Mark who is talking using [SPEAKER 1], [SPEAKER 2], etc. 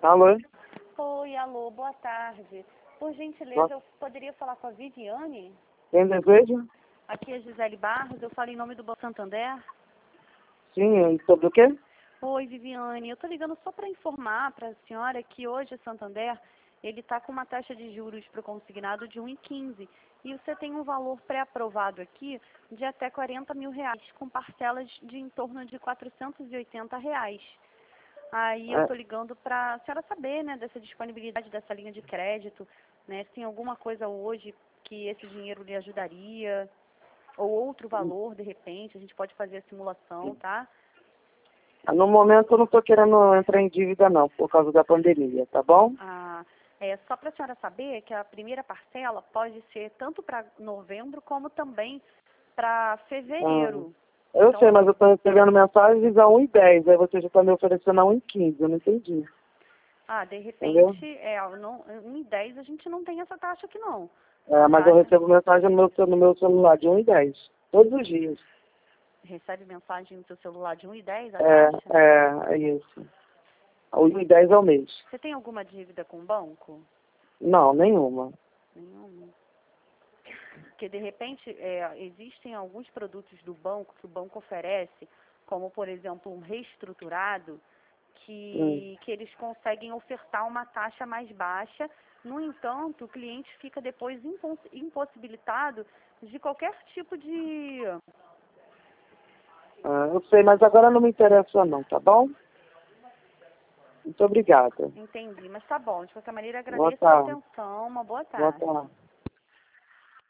[SPEAKER 1] Alô?
[SPEAKER 2] Oi, alô, boa tarde. Por gentileza,
[SPEAKER 1] Boa-
[SPEAKER 2] eu poderia falar com a Viviane?
[SPEAKER 1] Quem deseja?
[SPEAKER 2] Aqui é Gisele Barros, eu falo em nome do Banco Santander.
[SPEAKER 1] Sim, e sobre o quê?
[SPEAKER 2] Oi, Viviane, eu estou ligando só para informar para a senhora que hoje o Santander, ele está com uma taxa de juros para o consignado de 1,15 e você tem um valor pré-aprovado aqui de até R$ 40.000, com parcelas de em torno de R$ 480. Aí eu
[SPEAKER 1] É,
[SPEAKER 2] estou ligando para a senhora saber, né, dessa disponibilidade dessa linha de crédito, né, se tem alguma coisa hoje que esse dinheiro lhe ajudaria, ou outro valor, de repente, a gente pode fazer a simulação, tá?
[SPEAKER 1] no momento eu não estou querendo entrar em dívida não, por causa da pandemia, tá bom?
[SPEAKER 2] Ah, só para a senhora saber que a primeira parcela pode ser tanto para novembro como também para
[SPEAKER 1] Ah,
[SPEAKER 2] fevereiro.
[SPEAKER 1] eu sei,
[SPEAKER 2] Então,
[SPEAKER 1] mas eu estou recebendo mensagens a 1,10, aí você já está me oferecendo a 1,15, eu não entendi,
[SPEAKER 2] de
[SPEAKER 1] entendeu?
[SPEAKER 2] repente, não, em 10 a gente não tem essa taxa aqui não.
[SPEAKER 1] É,
[SPEAKER 2] A
[SPEAKER 1] mas eu
[SPEAKER 2] taxa,
[SPEAKER 1] recebo mensagem no meu celular de 1,10, todos os dias.
[SPEAKER 2] recebe mensagem no seu celular de 1,10 a taxa?
[SPEAKER 1] É isso. 1,10 ao mês.
[SPEAKER 2] Você tem alguma dívida com o banco?
[SPEAKER 1] Não, nenhuma.
[SPEAKER 2] Nenhuma. Porque, de repente, existem alguns produtos do banco que o banco oferece, como, por exemplo, um reestruturado,
[SPEAKER 1] Hum.
[SPEAKER 2] que eles conseguem ofertar uma taxa mais baixa. No entanto, o cliente fica depois impossibilitado de qualquer tipo de...
[SPEAKER 1] Ah, eu sei, mas agora não me interessa não, tá bom? Muito obrigada.
[SPEAKER 2] Entendi, mas tá bom. De qualquer maneira,
[SPEAKER 1] Boa
[SPEAKER 2] agradeço a
[SPEAKER 1] tarde.
[SPEAKER 2] atenção. Uma boa
[SPEAKER 1] Boa
[SPEAKER 2] tarde.
[SPEAKER 1] tarde.